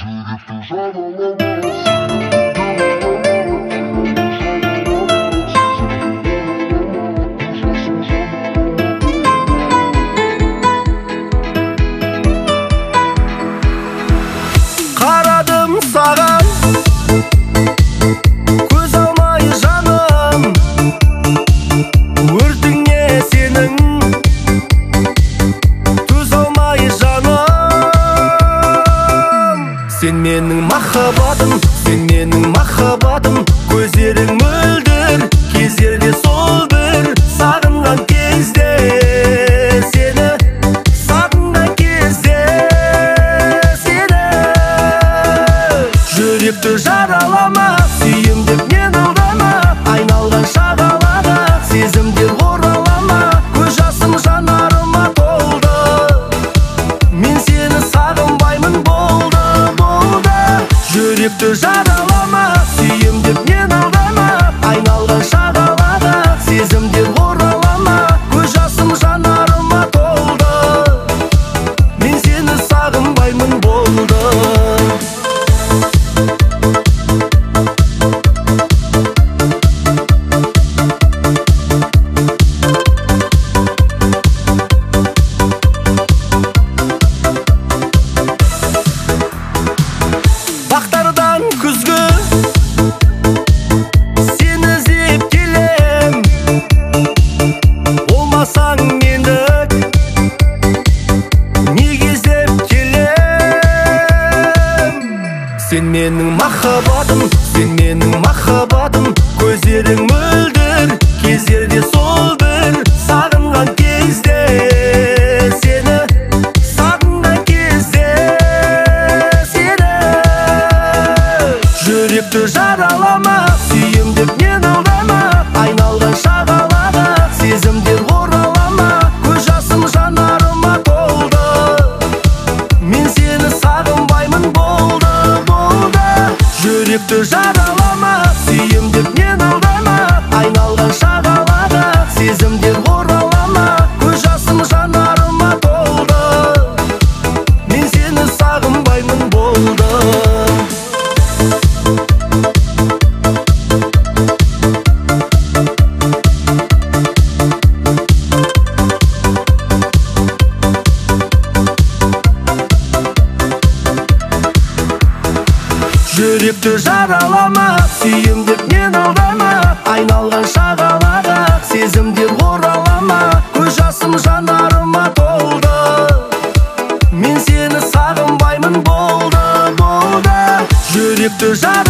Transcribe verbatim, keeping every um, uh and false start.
Қарадым саған, көз алмай жаным, өртіңе сенің, төз алмай жаным. Сен менің махаббатым, сен менің махаббатым, көздерің мөлдір, кездерде сол бір сағынған кезде, сені сағынған кезде, сені жүректі жаралама, сүйем деп мен алдама, айналған шағалада сезімдер оралама, көз жасым жанарыма толды, мен сені сағынбаймын болды, болды. Жүректі жаралама, сүйем деп мен алдама, айналған шағалада сезімдер оралама, көз жасым жанарыма толды, мен сені сағынбаймын болды. Бақтардан күзгі сені іздеп келем, болмасаң мендік неге іздеп келем. Сен менің махаббатым, сен менің махаббатым, көздерің мөлдір, кездерде сол бір сағынған кезде, сені сағынған кезде, сені жүректі жаралама, сүйем деп мен алдама, айналған шағалада сезімдер оралама, көз жасым жанарыма толды, мен сені сағынбаймын болды, болды. Жүректі жаралама, сүйем деп мен алдама, айналған шағалада сезімдер оралама, көз жасым жанарыма толды, мен сені сағынбаймын болды. Жүректі жаралама, сүйем деп мен алдама, айналған шағалада сезімдер оралама, көз жасым жанарыма толды, мен сені сағынбаймын болды, болды. Жүректі жаралама,